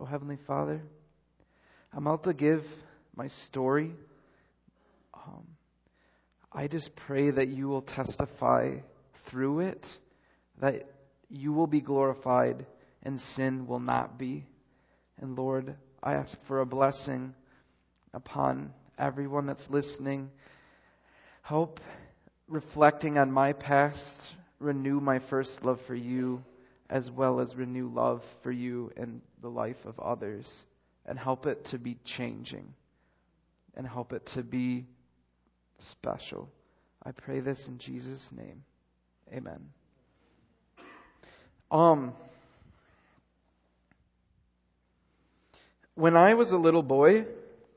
Oh, Heavenly Father, I'm about to give my story. I just pray that you will testify through it, that you will be glorified and sin will not be. And Lord, I ask for a blessing upon everyone that's listening. Help reflecting on my past, renew my first love for you, as well as renew love for you and the life of others. And help it to be changing. And help it to be special. I pray this in Jesus' name. Amen. When I was a little boy,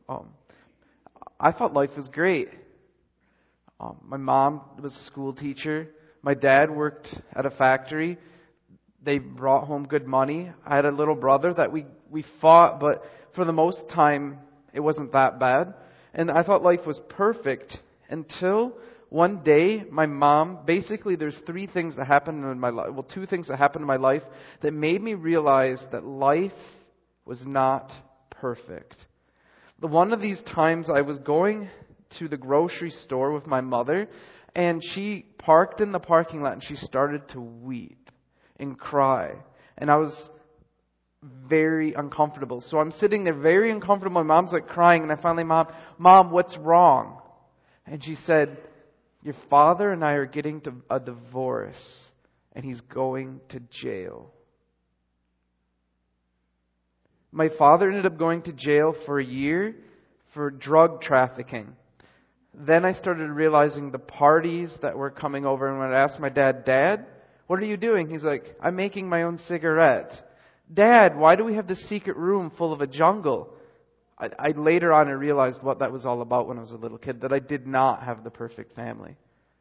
I thought life was great. My mom was a school teacher. My dad worked at a factory. They brought home good money. I had a little brother that we fought, but for the most time, it wasn't that bad. And I thought life was perfect until one day, my mom, basically there's three things that happened in my life, two things that happened in my life that made me realize that life was not perfect. One of these times I was going to the grocery store with my mother, and she parked in the parking lot and she started to weep and cry. And I was very uncomfortable. So I'm sitting there very uncomfortable. My mom's like crying, and I finally, Mom, what's wrong? And she said, your father and I are getting a divorce, and he's going to jail. My father ended up going to jail for a year for drug trafficking. Then I started realizing the parties that were coming over, and when I asked my dad, Dad, what are you doing? He's like, I'm making my own cigarette. Dad, why do we have this secret room full of a jungle? I later on I realized what that was all about when I was a little kid, that I did not have the perfect family.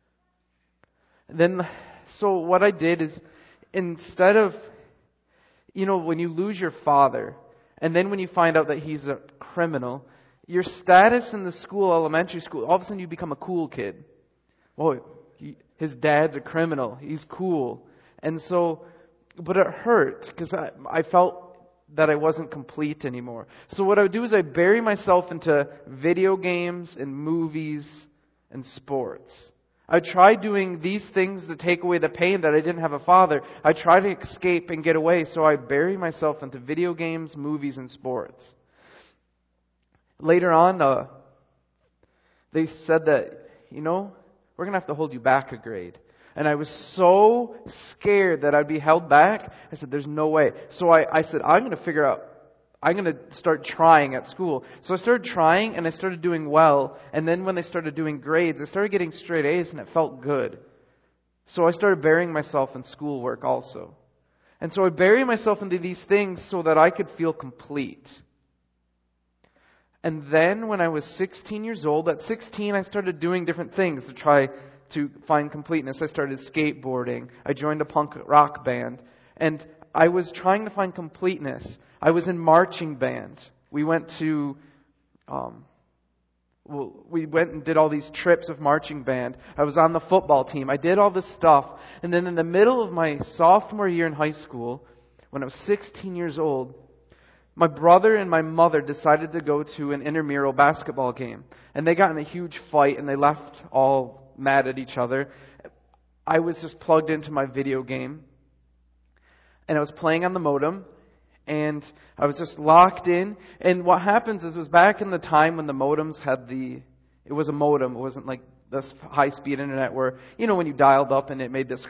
So what I did is, instead of, when you lose your father, and then when you find out that he's a criminal, your status in the school, elementary school, all of a sudden you become a cool kid. Well, his dad's a criminal. He's cool. And so, but it hurt because I felt that I wasn't complete anymore. So what I would do is I bury myself into video games and movies and sports. I tried doing these things to take away the pain that I didn't have a father. I tried to escape and get away, so I bury myself into video games, movies, and sports. Later on, they said that, we're going to have to hold you back a grade. And I was so scared that I'd be held back. I said, there's no way. So I said, I'm going to start trying at school. So I started trying, and I started doing well. And then when I started doing grades, I started getting straight A's, and it felt good. So I started burying myself in schoolwork also. And so I buried myself into these things so that I could feel complete. And then when I was 16 years old, at 16 I started doing different things to try to find completeness. I started skateboarding. I joined a punk rock band. And I was trying to find completeness. I was in marching band. We went and did all these trips of marching band. I was on the football team. I did all this stuff. And then in the middle of my sophomore year in high school, when I was 16 years old, my brother and my mother decided to go to an intramural basketball game. And they got in a huge fight, and they left all mad at each other. I was just plugged into my video game, and I was playing on the modem, and I was just locked in. And what happens is, it was back in the time when the modems had it was a modem. It wasn't like this high-speed internet where, when you dialed up and it made this.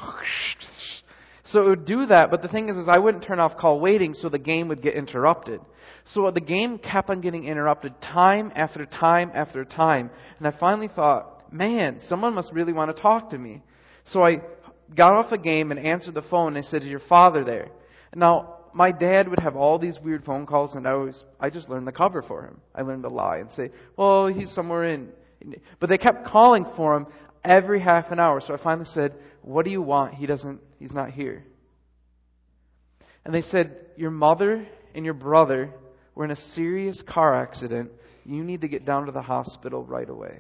So it would do that, but the thing is I wouldn't turn off call waiting, so the game would get interrupted. So the game kept on getting interrupted time after time after time. And I finally thought, man, someone must really want to talk to me. So I got off the game and answered the phone, and I said, is your father there? Now, my dad would have all these weird phone calls, and I just learned the cover for him. I learned to lie and say, well, he's somewhere in. But they kept calling for him every half an hour. So I finally said, what do you want? He's not here. And they said, your mother and your brother were in a serious car accident. You need to get down to the hospital right away.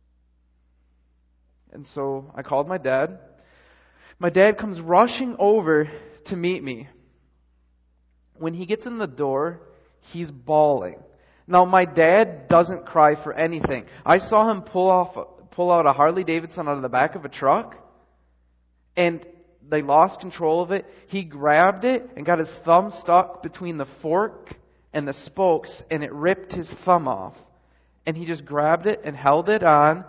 And so I called my dad. My dad comes rushing over to meet me. When he gets in the door, he's bawling. Now, my dad doesn't cry for anything. I saw him pull out a Harley Davidson out of the back of a truck, and they lost control of it. He grabbed it and got his thumb stuck between the fork and the spokes, and it ripped his thumb off. And he just grabbed it and held it on,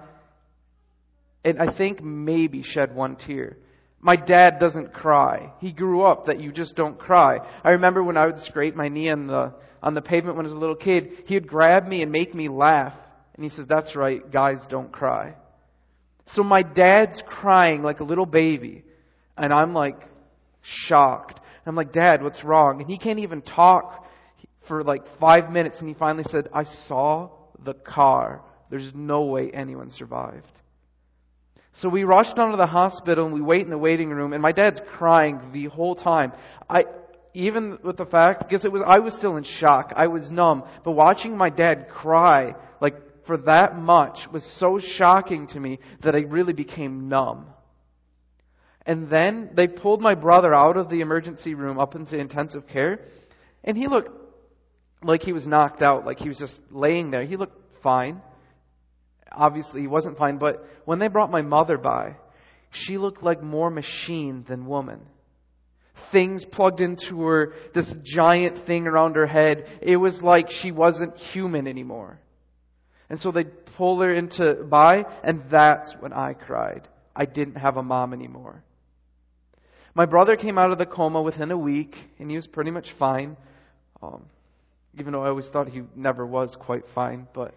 and I think maybe shed one tear. My dad doesn't cry. He grew up that you just don't cry. I remember when I would scrape my knee on the pavement when I was a little kid, he would grab me and make me laugh. And he says, "That's right, guys don't cry." So my dad's crying like a little baby. And I'm like shocked. I'm like, "Dad, what's wrong?" And he can't even talk for like 5 minutes. And he finally said, "I saw the car. There's no way anyone survived." So we rushed onto the hospital and we wait in the waiting room, and my dad's crying the whole time. Even with the fact, because I was still in shock. I was numb. But watching my dad cry, like for that much, was so shocking to me that I really became numb. And then they pulled my brother out of the emergency room up into intensive care, and he looked like he was knocked out, like he was just laying there. He looked fine. Obviously, he wasn't fine, but when they brought my mother by, she looked like more machine than woman. Things plugged into her, this giant thing around her head. It was like she wasn't human anymore. And so they pulled her by, and that's when I cried. I didn't have a mom anymore. My brother came out of the coma within a week, and he was pretty much fine. Even though I always thought he never was quite fine, but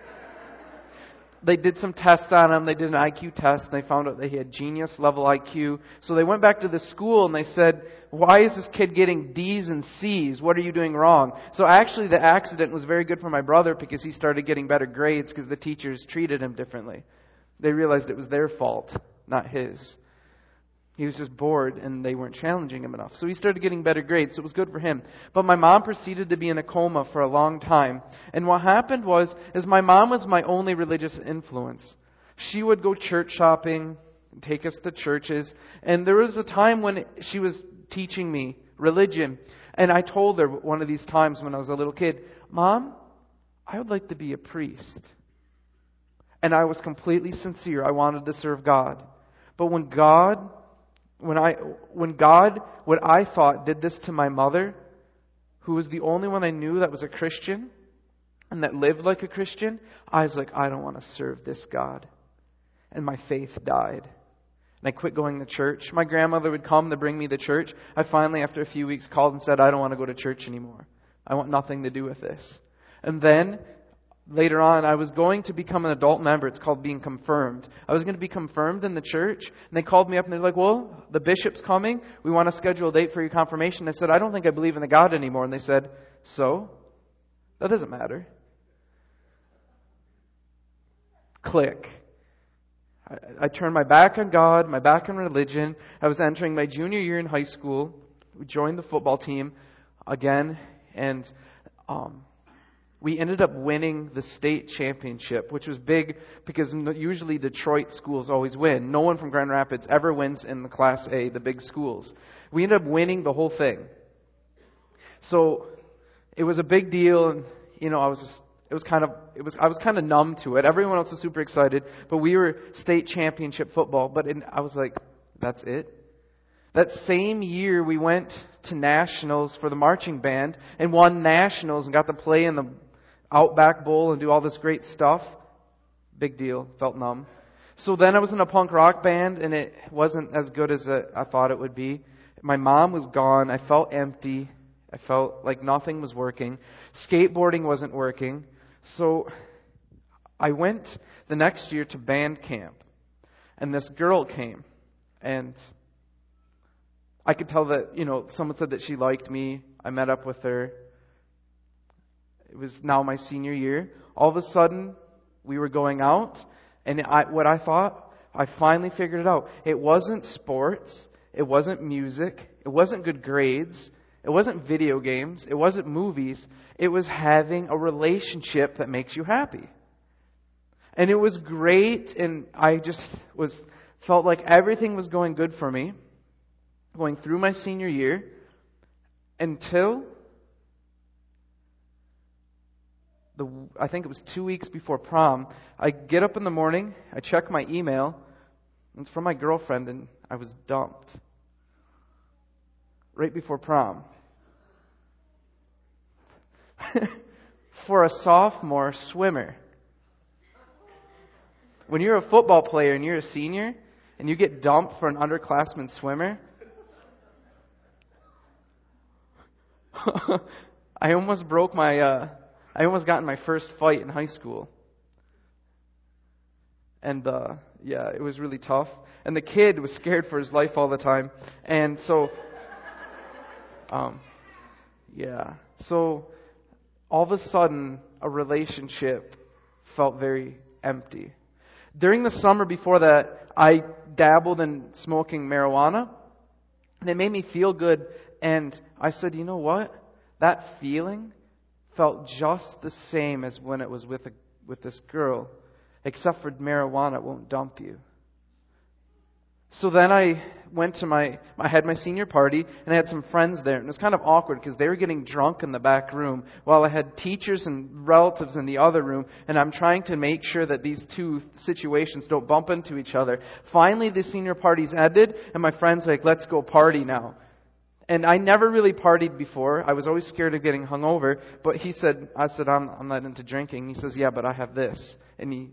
they did some tests on him. They did an IQ test, and they found out that he had genius level IQ. So they went back to the school and they said, "Why is this kid getting D's and C's? What are you doing wrong?" So actually the accident was very good for my brother because he started getting better grades because the teachers treated him differently. They realized it was their fault, not his. He was just bored and they weren't challenging him enough. So he started getting better grades, so it was good for him. But my mom proceeded to be in a coma for a long time. And what happened is my mom was my only religious influence. She would go church shopping, take us to churches. And there was a time when she was teaching me religion. And I told her one of these times when I was a little kid, "Mom, I would like to be a priest." And I was completely sincere. I wanted to serve God. But when God, what I thought did this to my mother, who was the only one I knew that was a Christian and that lived like a Christian, I was like, I don't want to serve this God. And my faith died. And I quit going to church. My grandmother would come to bring me to church. I finally, after a few weeks, called and said, "I don't want to go to church anymore. I want nothing to do with this." And then later on, I was going to become an adult member. It's called being confirmed. I was going to be confirmed in the church. And they called me up and they're like, "Well, the bishop's coming. We want to schedule a date for your confirmation." I said, "I don't think I believe in the God anymore." And they said, "So? That doesn't matter." Click. I turned my back on God, my back on religion. I was entering my junior year in high school. We joined the football team again. And we ended up winning the state championship, which was big because usually Detroit schools always win. No one from Grand Rapids ever wins in the Class A, the big schools. We ended up winning the whole thing. So it was a big deal, and I was kind of numb to it. Everyone else was super excited, but we were state championship football. I was like, that's it? That same year, we went to nationals for the marching band and won nationals and got to play in the Outback Bowl and do all this great stuff. Big deal. Felt numb. So then I was in a punk rock band, and it wasn't as good as I thought it would be. My mom was gone. I felt empty. I felt like nothing was working. Skateboarding wasn't working. So I went the next year to band camp, and this girl came, and I could tell that, someone said that she liked me. I met up with her. It was now my senior year. All of a sudden, we were going out, and I finally figured it out. It wasn't sports. It wasn't music. It wasn't good grades. It wasn't video games. It wasn't movies. It was having a relationship that makes you happy. And it was great, and I just felt like everything was going good for me, going through my senior year, until I think it was 2 weeks before prom. I get up in the morning, I check my email, and it's from my girlfriend, and I was dumped. Right before prom. For a sophomore swimmer. When you're a football player and you're a senior, and you get dumped for an underclassman swimmer, I almost got in my first fight in high school. And it was really tough. And the kid was scared for his life all the time. And so, so all of a sudden, a relationship felt very empty. During the summer before that, I dabbled in smoking marijuana, and it made me feel good. And I said, you know what? That feeling felt just the same as when it was with this girl, except for marijuana won't dump you. So then I went to I had my senior party, and I had some friends there, and it was kind of awkward because they were getting drunk in the back room while I had teachers and relatives in the other room, and I'm trying to make sure that these two situations don't bump into each other. Finally, the senior party's ended, and my friend's like, let's go party now. And I never really partied before. I was always scared of getting hungover, but I said, I'm not into drinking. He says, yeah, but I have this. And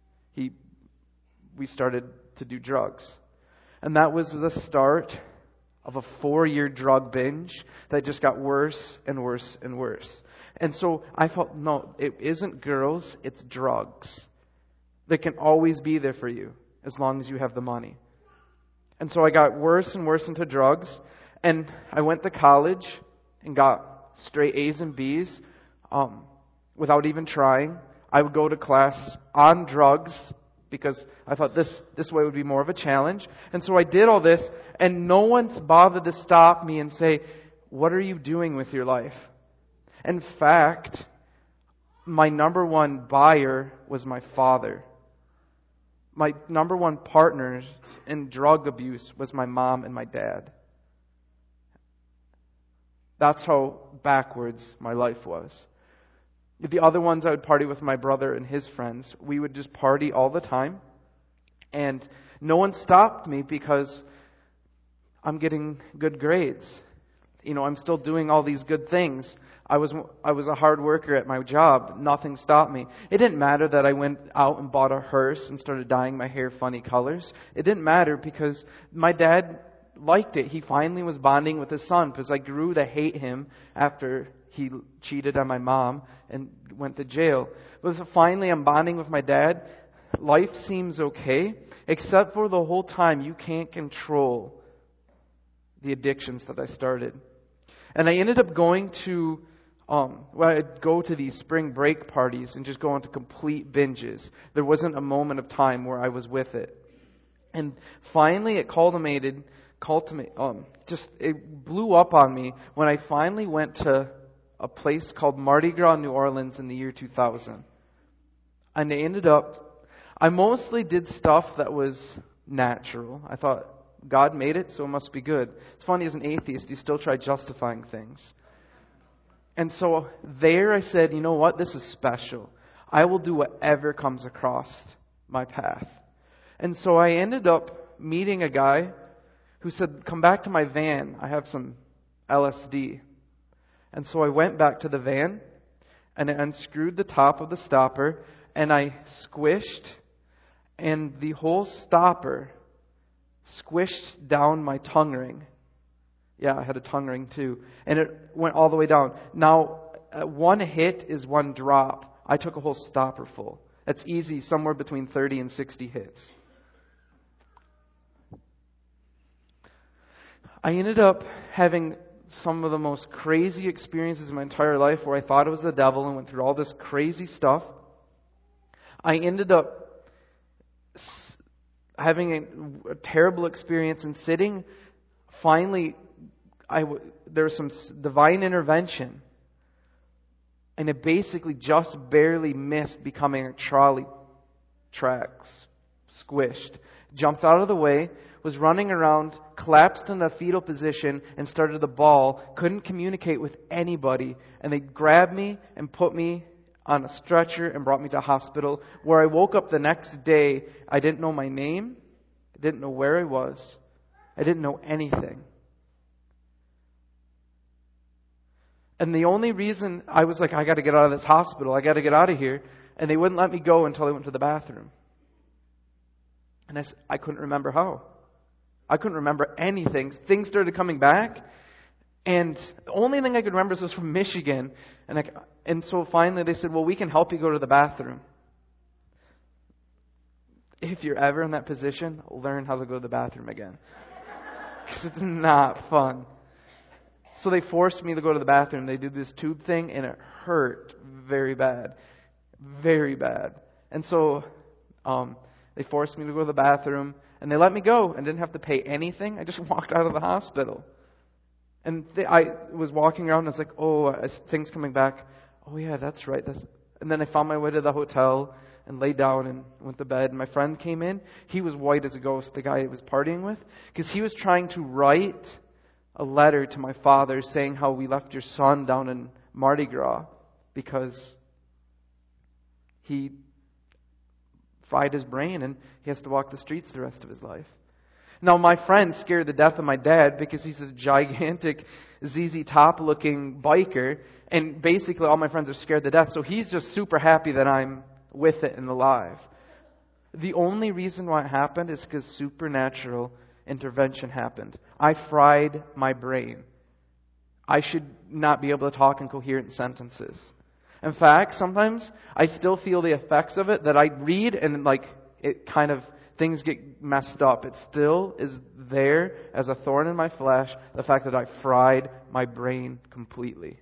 we started to do drugs. And that was the start of a 4-year drug binge that just got worse and worse and worse. And so I felt, no, it isn't girls, it's drugs. They can always be there for you as long as you have the money. And so I got worse and worse into drugs. And I went to college and got straight A's and B's without even trying. I would go to class on drugs because I thought this way would be more of a challenge. And so I did all this, and no one's bothered to stop me and say, what are you doing with your life? In fact, my number one buyer was my father. My number one partners in drug abuse was my mom and my dad. That's how backwards my life was. The other ones, I would party with my brother and his friends. We would just party all the time. And no one stopped me because I'm getting good grades. I'm still doing all these good things. I was a hard worker at my job. Nothing stopped me. It didn't matter that I went out and bought a hearse and started dyeing my hair funny colors. It didn't matter because my dad liked it. He finally was bonding with his son because I grew to hate him after he cheated on my mom and went to jail. But finally I'm bonding with my dad. Life seems okay, except for the whole time you can't control the addictions that I started. And I ended up going to I'd go to these spring break parties and just go into complete binges. There wasn't a moment of time where I was with it. And finally it it blew up on me when I finally went to a place called Mardi Gras, New Orleans in the year 2000. And I mostly did stuff that was natural. I thought, God made it, so it must be good. It's funny, as an atheist, you still try justifying things. And so there I said, you know what, this is special. I will do whatever comes across my path. And so I ended up meeting a guy who said, come back to my van, I have some LSD. And so I went back to the van, and I unscrewed the top of the stopper, and I squished, and the whole stopper squished down my tongue ring. Yeah, I had a tongue ring too. And it went all the way down. Now, one hit is one drop. I took a whole stopper full. That's easy, somewhere between 30 and 60 hits. I ended up having some of the most crazy experiences in my entire life where I thought it was the devil and went through all this crazy stuff. I ended up having a terrible experience and sitting. Finally, there was some divine intervention, and it basically just barely missed becoming a trolley tracks, squished. Jumped out of the way, was running around, collapsed in a fetal position, and started to bawl. Couldn't communicate with anybody, and they grabbed me and put me on a stretcher and brought me to a hospital where I woke up the next day. I didn't know my name. I didn't know where I was. I didn't know anything. And the only reason I was like, I got to get out of this hospital. I got to get out of here. And they wouldn't let me go until I went to the bathroom. And I couldn't remember how. I couldn't remember anything. Things started coming back. And the only thing I could remember was from Michigan. And so finally they said, well, we can help you go to the bathroom. If you're ever in that position, learn how to go to the bathroom again. Because it's not fun. So they forced me to go to the bathroom. They did this tube thing, and it hurt very bad. Very bad. And so they forced me to go to the bathroom, and they let me go and didn't have to pay anything. I just walked out of the hospital. And I was walking around, and I was like, oh, things coming back. Oh, yeah, that's right. And then I found my way to the hotel and laid down and went to bed. And my friend came in. He was white as a ghost, the guy I was partying with, because he was trying to write a letter to my father saying how we left your son down in Mardi Gras because he fried his brain and he has to walk the streets the rest of his life. Now, my friend scared the death of my dad because he's this gigantic ZZ Top looking biker, and basically all my friends are scared to death, so he's just super happy that I'm with it and alive. The only reason why it happened is because supernatural intervention happened. I fried my brain. I should not be able to talk in coherent sentences. In fact, sometimes I still feel the effects of it, that I read and it kind of, things get messed up. It still is there as a thorn in my flesh, the fact that I fried my brain completely.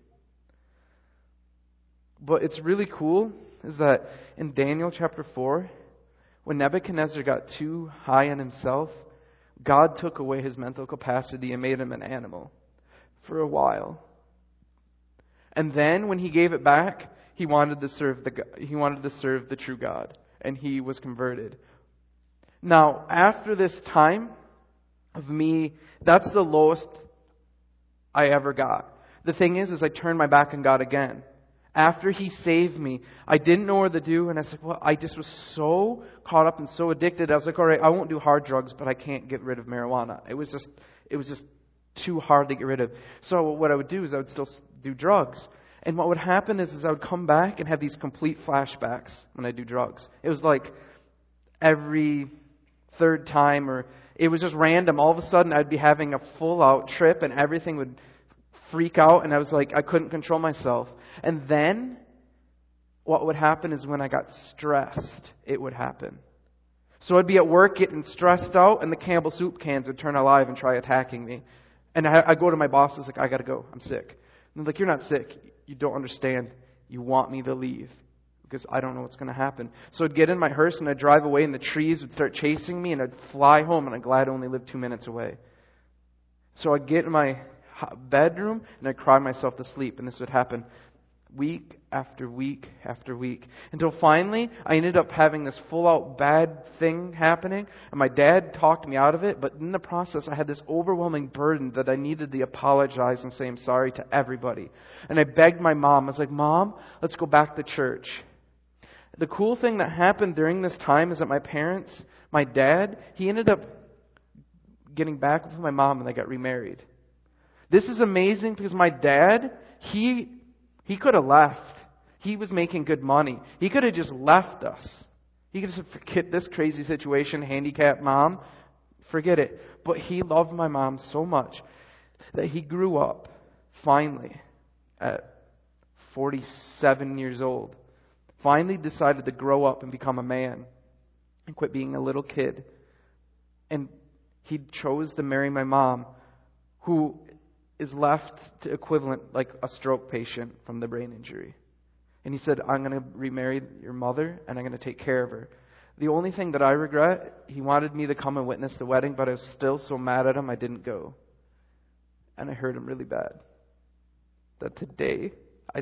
But it's really cool is that in Daniel chapter 4, when Nebuchadnezzar got too high on himself, God took away his mental capacity and made him an animal for a while. And then when he gave it back, he wanted to serve the true God, and he was converted. Now, after this time of me, that's the lowest I ever got. The thing is I turned my back on God again. After He saved me, I didn't know what to do, and I was like, well, I just was so caught up and so addicted. I was like, all right, I won't do hard drugs, but I can't get rid of marijuana. It was just too hard to get rid of. So what I would do is I would still do drugs. And what would happen is I would come back and have these complete flashbacks when I do drugs. It was like every third time, or it was just random. All of a sudden, I'd be having a full-out trip, and everything would freak out, and I was like, I couldn't control myself. And then, what would happen is when I got stressed, it would happen. So I'd be at work getting stressed out, and the Campbell soup cans would turn alive and try attacking me. And I'd go to my boss, I was like, I gotta go, I'm sick. And they're like, you're not sick, you don't understand, you want me to leave, because I don't know what's going to happen. So I'd get in my hearse, and I'd drive away, and the trees would start chasing me, and I'd fly home, and I'm glad I only lived 2 minutes away. So I'd get in my bedroom, and I'd cry myself to sleep, and this would happen week after week after week, until finally I ended up having this full-out bad thing happening, and my dad talked me out of it, but in the process I had this overwhelming burden that I needed to apologize and say I'm sorry to everybody. And I begged my mom. I was like, Mom, let's go back to church. The cool thing that happened during this time is that my dad, he ended up getting back with my mom, and they got remarried. This is amazing because my dad, he could have left. He was making good money. He could have just left us. He could have said, forget this crazy situation, handicapped mom, forget it. But he loved my mom so much that he grew up, finally, at 47 years old, finally decided to grow up and become a man and quit being a little kid. And he chose to marry my mom, who is left to equivalent like a stroke patient from the brain injury. And he said, I'm going to remarry your mother, and I'm going to take care of her. The only thing that I regret, he wanted me to come and witness the wedding, but I was still so mad at him I didn't go. And I hurt him really bad. That today, I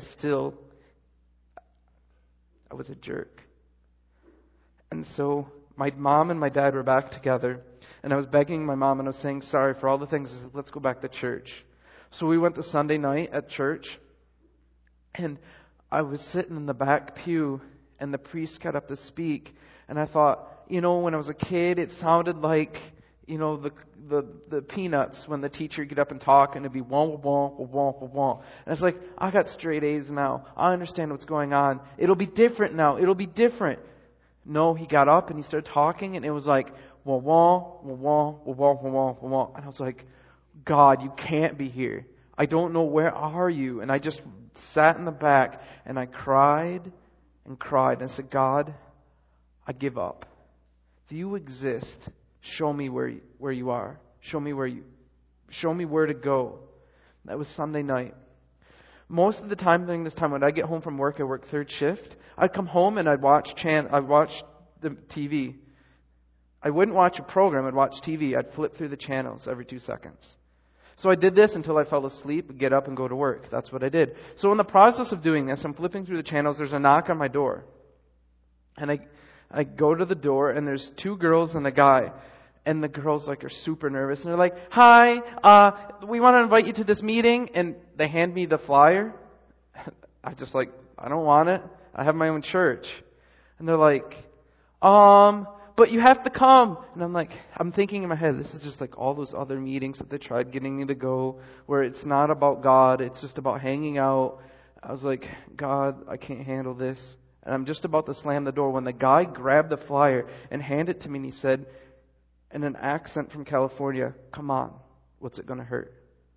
was a jerk. And so my mom and my dad were back together, and I was begging my mom, and I was saying sorry for all the things. I said, let's go back to church. So we went to Sunday night at church, and I was sitting in the back pew, and the priest got up to speak, and I thought, when I was a kid, it sounded like, the Peanuts when the teacher would get up and talk, and it'd be wah, wah, wah, wah, wah, wah. And it's like, I got straight A's now. I understand what's going on. It'll be different now. It'll be different. No, he got up and he started talking, and it was like, wah, wah, wah, wah, wah, wah, wah, wah, wah, wah. And I was like, God, you can't be here. I don't know, where are you? And I just sat in the back, and I cried and cried, and I said, God, I give up. Do you exist? Show me where you are. Show me where to go. That was Sunday night. Most of the time during this time, when I get home from work, I work third shift. I'd come home and I'd watch the TV. I wouldn't watch a program, I'd watch TV. I'd flip through the channels every 2 seconds. So I did this until I fell asleep, get up and go to work. That's what I did. So in the process of doing this, I'm flipping through the channels, there's a knock on my door. And I go to the door, and there's 2 girls and a guy. And the girls are super nervous, and they're like, "Hi, we want to invite you to this meeting." And they hand me the flyer. I'm just like, I don't want it. I have my own church. And they're like, but you have to come. And I'm like, I'm thinking in my head, this is just like all those other meetings that they tried getting me to go, where it's not about God, it's just about hanging out. I was like, God, I can't handle this. And I'm just about to slam the door when the guy grabbed the flyer and handed it to me, and he said, in an accent from California, "Come on, what's it going to hurt?"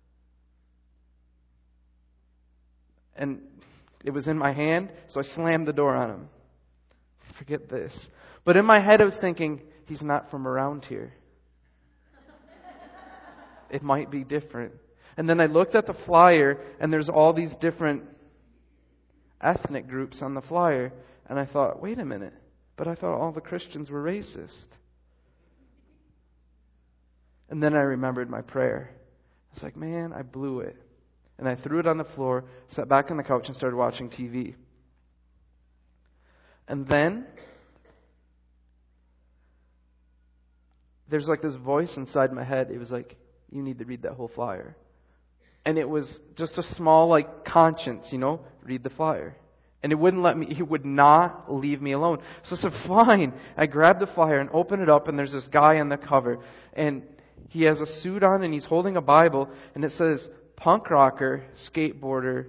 And it was in my hand, so I slammed the door on him. Forget this. But in my head I was thinking, he's not from around here. It might be different. And then I looked at the flyer, and there's all these different ethnic groups on the flyer. And I thought, wait a minute, but I thought all the Christians were racist. And then I remembered my prayer. I was like, man, I blew it. And I threw it on the floor, sat back on the couch, and started watching TV. And then there's like this voice inside my head. It was like, you need to read that whole flyer. And it was just a small conscience, read the flyer. And it wouldn't let me, he would not leave me alone. So I said, fine. I grabbed the flyer and opened it up, and there's this guy on the cover. And he has a suit on, and he's holding a Bible, and it says, punk rocker, skateboarder.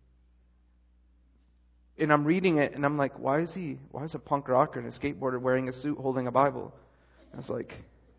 And I'm reading it, and I'm like, why is a punk rocker and a skateboarder wearing a suit holding a Bible? I was like,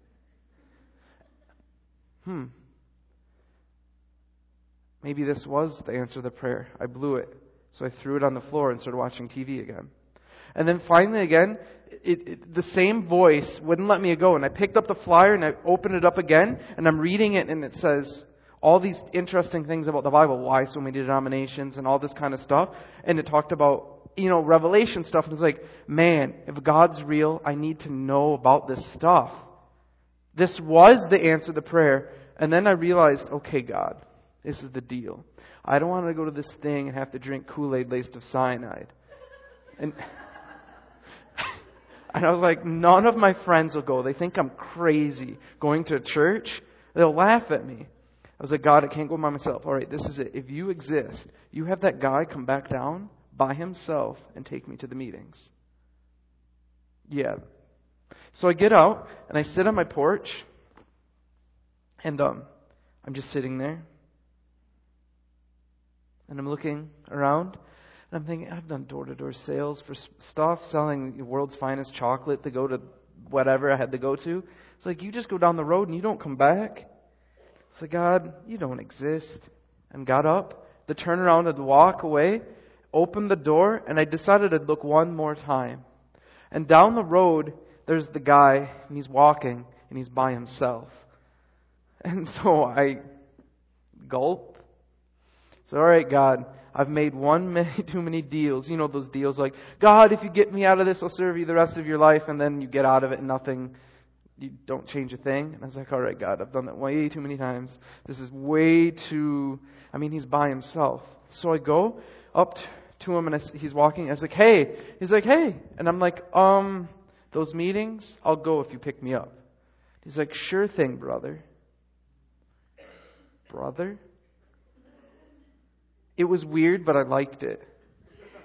maybe this was the answer to the prayer. I blew it. So I threw it on the floor and started watching TV again. And then finally again, the same voice wouldn't let me go. And I picked up the flyer and I opened it up again, and I'm reading it, and it says all these interesting things about the Bible, why so many denominations and all this kind of stuff. And it talked about, Revelation stuff. And it's like, man, if God's real, I need to know about this stuff. This was the answer to the prayer. And then I realized, okay, God, this is the deal. I don't want to go to this thing and have to drink Kool-Aid laced with cyanide. And I was like, none of my friends will go. They think I'm crazy going to church. They'll laugh at me. I was like, God, I can't go by myself. All right, this is it. If you exist, you have that guy come back down by himself and take me to the meetings. Yeah. So I get out and I sit on my porch, and I'm just sitting there. And I'm looking around, and I'm thinking, I've done door-to-door sales for stuff, selling the world's finest chocolate to go to whatever I had to go to. It's like, you just go down the road and you don't come back. It's like, God, you don't exist. And got up to turn around and walk away, opened the door, and I decided I'd look one more time. And down the road, there's the guy, and he's walking, and he's by himself. And so I gulp. So, all right, God, I've made too many deals. You know those deals like, God, if you get me out of this, I'll serve you the rest of your life. And then you get out of it and nothing, you don't change a thing. And I was like, all right, God, I've done that way too many times. This is way too, he's by himself. So I go up to him, and he's walking. I was like, hey. He's like, hey. And I'm like, those meetings, I'll go if you pick me up. He's like, sure thing, brother. Brother? It was weird, but I liked it.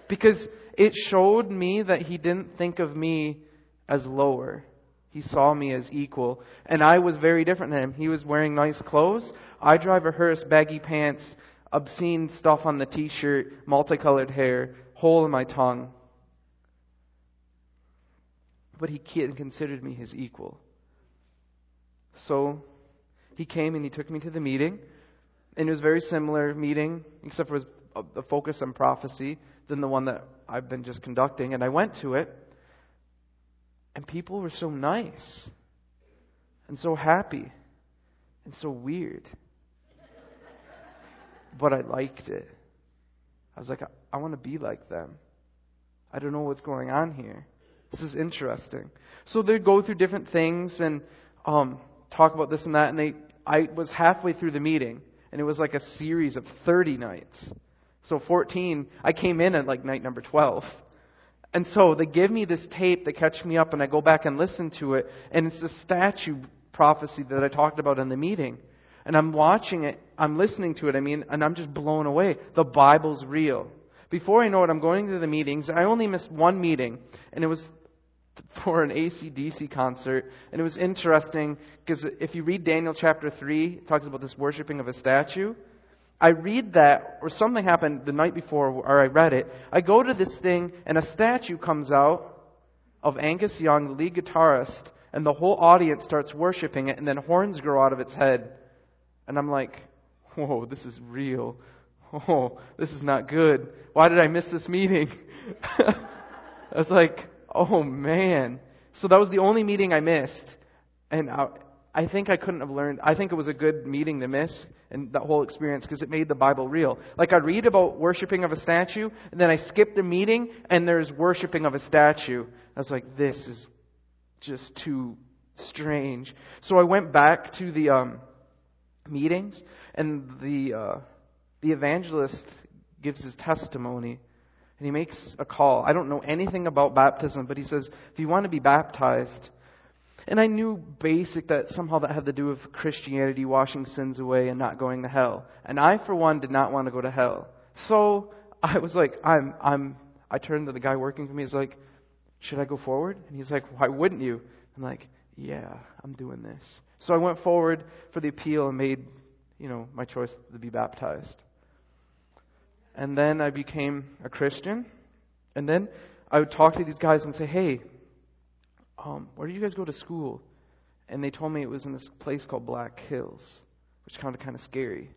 Because it showed me that he didn't think of me as lower. He saw me as equal. And I was very different than him. He was wearing nice clothes. I drive a hearse, baggy pants, obscene stuff on the t-shirt, multicolored hair, hole in my tongue. But he considered me his equal. So he came and he took me to the meeting. And it was a very similar meeting, except for the focus on prophecy, than the one that I've been just conducting. And I went to it. And people were so nice. And so happy. And so weird. But I liked it. I was like, I want to be like them. I don't know what's going on here. This is interesting. So they'd go through different things and talk about this and that. And I was halfway through the meeting. And it was like a series of 30 nights. So 14, I came in at like night number 12. And so they give me this tape, they catch me up, and I go back and listen to it. And it's the statue prophecy that I talked about in the meeting. And I'm watching it, I'm listening to it, and I'm just blown away. The Bible's real. Before I know it, I'm going to the meetings. I only missed one meeting, and it was for an AC/DC concert. And it was interesting, because if you read Daniel chapter 3, it talks about this worshiping of a statue. I read that, or something happened the night before, or I read it. I go to this thing, and a statue comes out of Angus Young, the lead guitarist, and the whole audience starts worshiping it, and then horns grow out of its head. And I'm like, whoa, this is real. Oh, this is not good. Why did I miss this meeting? I was like, oh man. So that was the only meeting I missed. And I think I couldn't have learned. I think it was a good meeting to miss, and that whole experience, because it made the Bible real. Like I read about worshiping of a statue, and then I skipped a meeting, and there's worshiping of a statue. I was like, this is just too strange. So I went back to the meetings, and the evangelist gives his testimony, and he makes a call. I don't know anything about baptism, but he says, if you want to be baptized. And I knew basic that somehow that had to do with Christianity, washing sins away and not going to hell. And I, for one, did not want to go to hell. So I was like, I turned to the guy working for me. He's like, should I go forward? And he's like, why wouldn't you? I'm like, yeah, I'm doing this. So I went forward for the appeal and made, my choice to be baptized. And then I became a Christian. And then I would talk to these guys and say, hey, where do you guys go to school? And they told me it was in this place called Black Hills, which sounded kind of scary.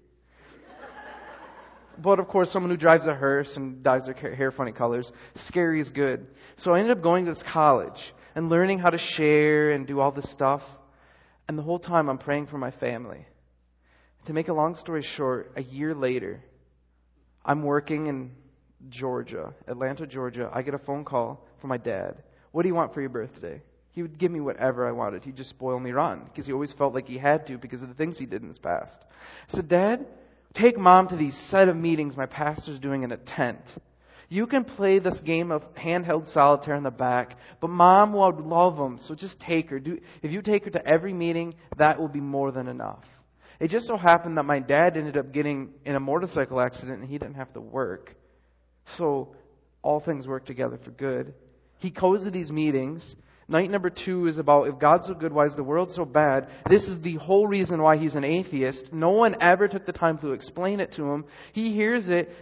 But of course, someone who drives a hearse and dyes their hair funny colors, scary is good. So I ended up going to this college and learning how to share and do all this stuff. And the whole time I'm praying for my family. To make a long story short, a year later, I'm working in Georgia, Atlanta, Georgia. I get a phone call from my dad. What do you want for your birthday? He would give me whatever I wanted. He'd just spoil me rotten because he always felt like he had to because of the things he did in his past. I said, Dad, take Mom to these set of meetings my pastor's doing in a tent. You can play this game of handheld solitaire in the back, but Mom would love them, so just take her. If you take her to every meeting, that will be more than enough. It just so happened that my dad ended up getting in a motorcycle accident and he didn't have to work. So all things work together for good. He goes to these meetings. Night number 2 is about, if God's so good, why is the world so bad? This is the whole reason why he's an atheist. No one ever took the time to explain it to him. He hears it.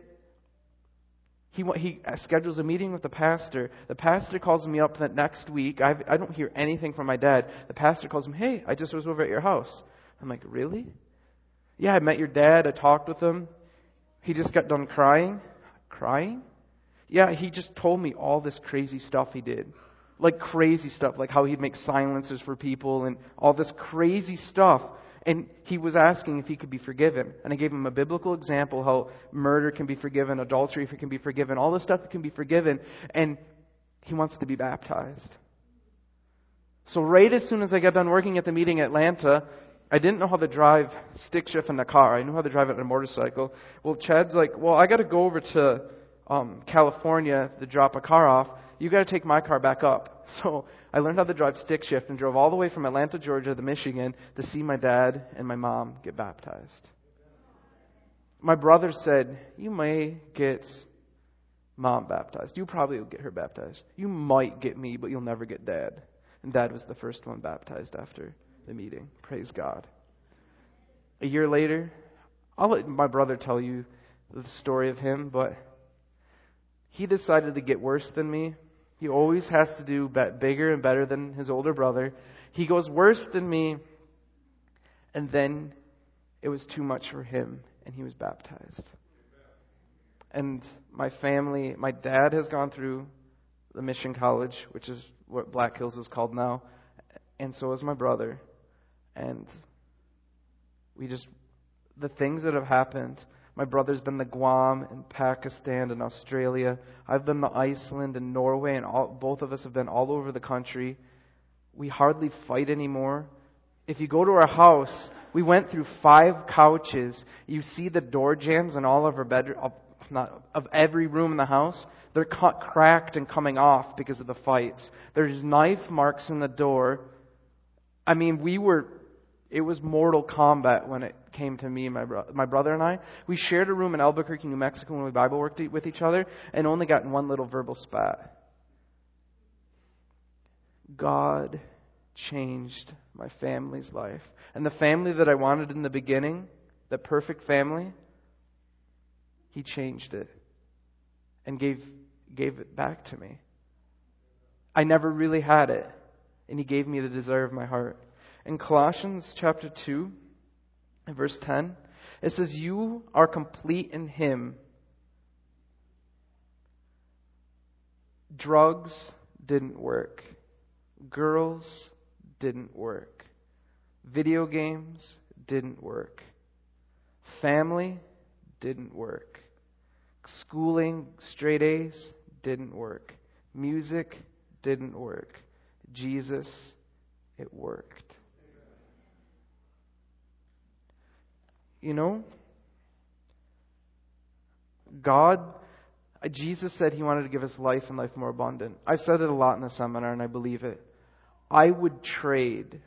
He schedules a meeting with the pastor. The pastor calls me up that next week. I don't hear anything from my dad. The pastor calls him, hey, I just was over at your house. I'm like, really? Yeah, I met your dad. I talked with him. He just got done crying. Crying? Yeah, he just told me all this crazy stuff he did. Like crazy stuff, like how he'd make silencers for people and all this crazy stuff. And he was asking if he could be forgiven. And I gave him a biblical example how murder can be forgiven, adultery can be forgiven, all this stuff can be forgiven. And he wants to be baptized. So right as soon as I got done working at the meeting in Atlanta, I didn't know how to drive stick shift in the car. I knew how to drive it on a motorcycle. Well, Chad's like, well, I got to go over to California to drop a car off. You got to take my car back up. So I learned how to drive stick shift and drove all the way from Atlanta, Georgia to Michigan to see my dad and my mom get baptized. My brother said, you may get Mom baptized. You probably will get her baptized. You might get me, but you'll never get Dad. And Dad was the first one baptized after the meeting. Praise God. A year later, I'll let my brother tell you the story of him, but he decided to get worse than me. He always has to do bigger and better than his older brother. He goes worse than me, and then it was too much for him, and he was baptized. And my family, my dad has gone through the mission college, which is what Black Hills is called now, and so has my brother. And the things that have happened, my brother's been to Guam and Pakistan and Australia. I've been to Iceland and Norway, and both of us have been all over the country. We hardly fight anymore. If you go to our house, we went through 5 couches. You see the door jambs in all of our bedroom, of every room in the house. They're cracked and coming off because of the fights. There's knife marks in the door. I mean, it was mortal combat when it came to me and my brother and I. We shared a room in Albuquerque, New Mexico when we Bible worked with each other and only got in one little verbal spat. God changed my family's life. And the family that I wanted in the beginning, the perfect family, He changed it and gave it back to me. I never really had it, and He gave me the desire of my heart. In Colossians chapter 2, verse 10, it says, "You are complete in Him." Drugs didn't work. Girls didn't work. Video games didn't work. Family didn't work. Schooling, straight A's, didn't work. Music didn't work. Jesus, it worked. You know, Jesus said He wanted to give us life and life more abundant. I've said it a lot in the seminar and I believe it. I would trade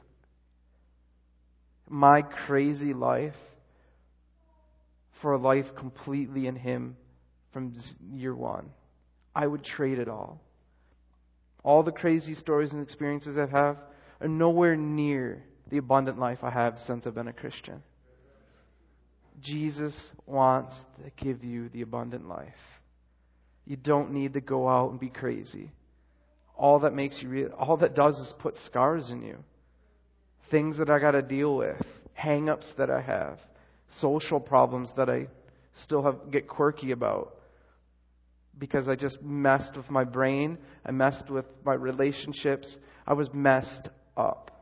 my crazy life for a life completely in Him from year one. I would trade it all. All the crazy stories and experiences I have are nowhere near the abundant life I have since I've been a Christian. Jesus wants to give you the abundant life. You don't need to go out and be crazy. All that does is put scars in you. Things that I got to deal with, hang-ups that I have, social problems that I still get quirky about because I just messed with my brain, I messed with my relationships, I was messed up.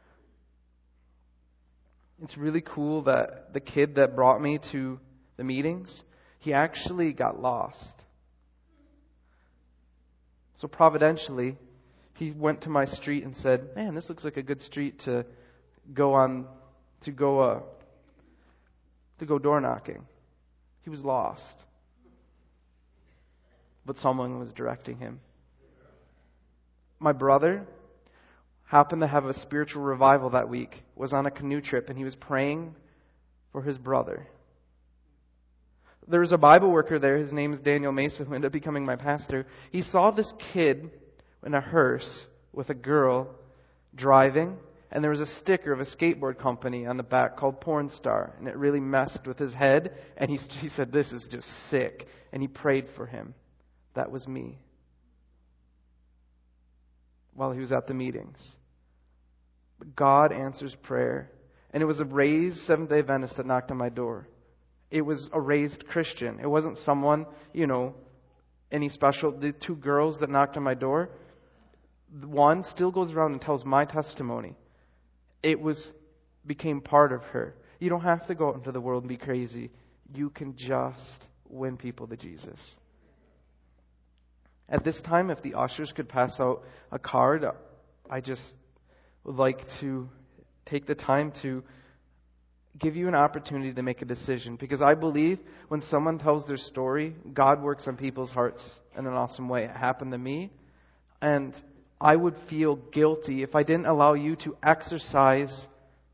It's really cool that the kid that brought me to the meetings, he actually got lost. So providentially, he went to my street and said, "Man, this looks like a good street to go door knocking." He was lost, but someone was directing him. My brother happened to have a spiritual revival that week, was on a canoe trip, and he was praying for his brother. There was a Bible worker there, his name is Daniel Mesa, who ended up becoming my pastor. He saw this kid in a hearse with a girl driving, and there was a sticker of a skateboard company on the back called Porn Star, and it really messed with his head, and he said, "This is just sick," and he prayed for him. That was me while he was at the meetings. God answers prayer, and it was a raised Seventh-day Adventist that knocked on my door. It was a raised Christian. It wasn't someone, any special. The 2 girls that knocked on my door, one still goes around and tells my testimony. It became part of her. You don't have to go out into the world and be crazy. You can just win people to Jesus. At this time, if the ushers could pass out a card, I just would like to take the time to give you an opportunity to make a decision. Because I believe when someone tells their story, God works on people's hearts in an awesome way. It happened to me. And I would feel guilty if I didn't allow you to exercise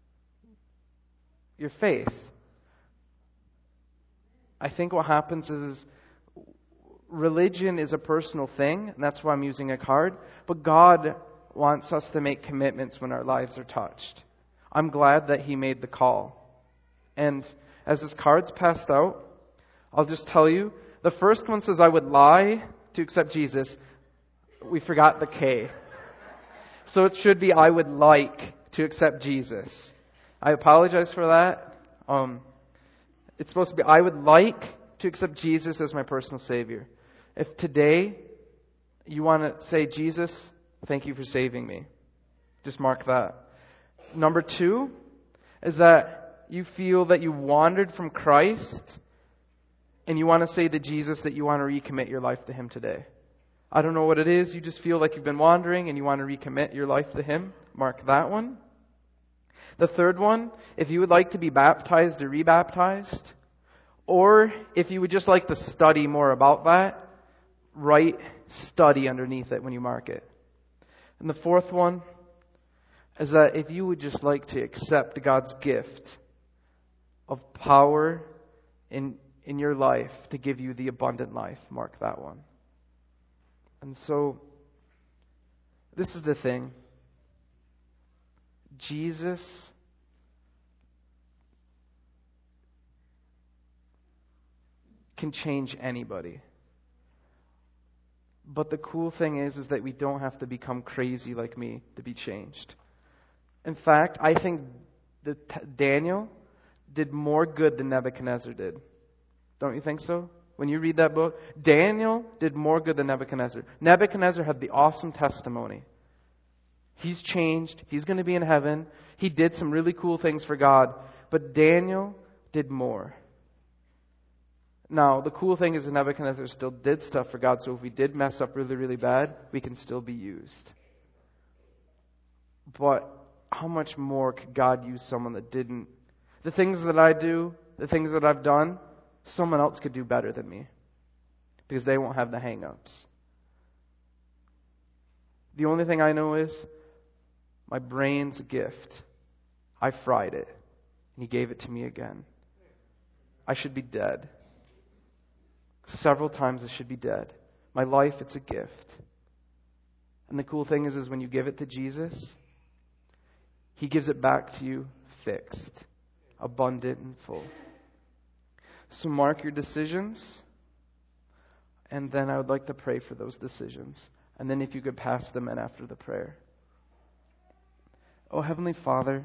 your faith. I think what happens is religion is a personal thing, and that's why I'm using a card. But God wants us to make commitments when our lives are touched. I'm glad that He made the call. And as this card's passed out, I'll just tell you, the first one says, I would lie to accept Jesus. We forgot the K. So it should be, I would like to accept Jesus. I apologize for that. It's supposed to be, I would like to accept Jesus as my personal Savior. If today you want to say, Jesus, thank you for saving me, just mark that. Number 2 is that you feel that you wandered from Christ and you want to say to Jesus that you want to recommit your life to Him today. I don't know what it is. You just feel like you've been wandering and you want to recommit your life to Him. Mark that one. The third one, if you would like to be baptized or rebaptized, or if you would just like to study more about that, write study underneath it when you mark it. And the fourth one is that if you would just like to accept God's gift of power in your life to give you the abundant life, mark that one. And so, this is the thing. Jesus can change anybody. But the cool thing is that we don't have to become crazy like me to be changed. In fact, I think that Daniel did more good than Nebuchadnezzar did. Don't you think so? When you read that book, Daniel did more good than Nebuchadnezzar. Nebuchadnezzar had the awesome testimony. He's changed. He's going to be in heaven. He did some really cool things for God. But Daniel did more. Now, the cool thing is that Nebuchadnezzar still did stuff for God, so if we did mess up really, really bad, we can still be used. But how much more could God use someone that didn't? The things that I do, the things that I've done, someone else could do better than me because they won't have the hang-ups. The only thing I know is my brain's a gift. I fried it, and He gave it to me again. I should be dead. Several times I should be dead. My life, it's a gift. And the cool thing is when you give it to Jesus, He gives it back to you fixed, abundant, and full. So mark your decisions, and then I would like to pray for those decisions. And then if you could pass them in after the prayer. Oh, Heavenly Father,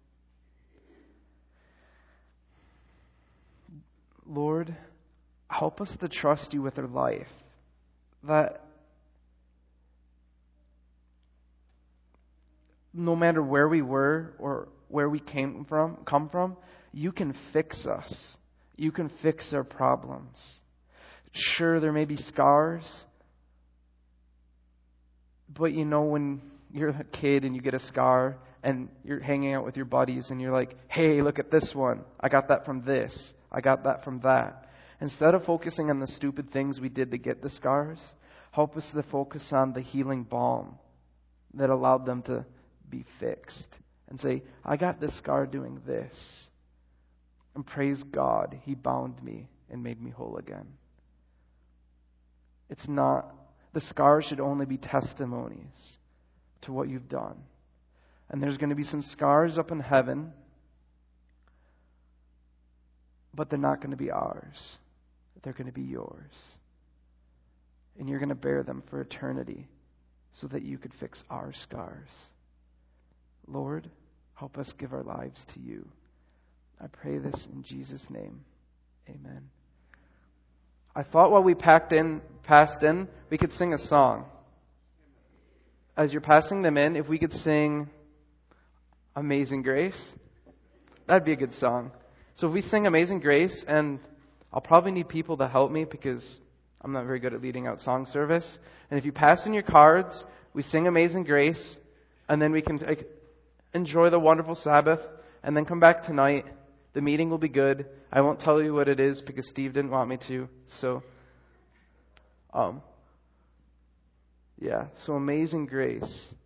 Lord, help us to trust You with our life. That no matter where we were or where we come from, You can fix us. You can fix our problems. Sure, there may be scars, but when you're a kid and you get a scar and you're hanging out with your buddies and you're like, hey, look at this one. I got that from this. I got that from that. Instead of focusing on the stupid things we did to get the scars, help us to focus on the healing balm that allowed them to be fixed. And say, I got this scar doing this. And praise God, He bound me and made me whole again. It's not, the scars should only be testimonies to what You've done. And there's going to be some scars up in heaven, but they're not going to be ours. They're going to be Yours. And You're going to bear them for eternity so that You could fix our scars. Lord, help us give our lives to You. I pray this in Jesus' name. Amen. I thought while we passed in, we could sing a song. As you're passing them in, if we could sing Amazing Grace, that'd be a good song. So if we sing Amazing Grace, and I'll probably need people to help me because I'm not very good at leading out song service. And if you pass in your cards, we sing Amazing Grace, and then we can enjoy the wonderful Sabbath, and then come back tonight. The meeting will be good. I won't tell you what it is because Steve didn't want me to. So, so Amazing Grace.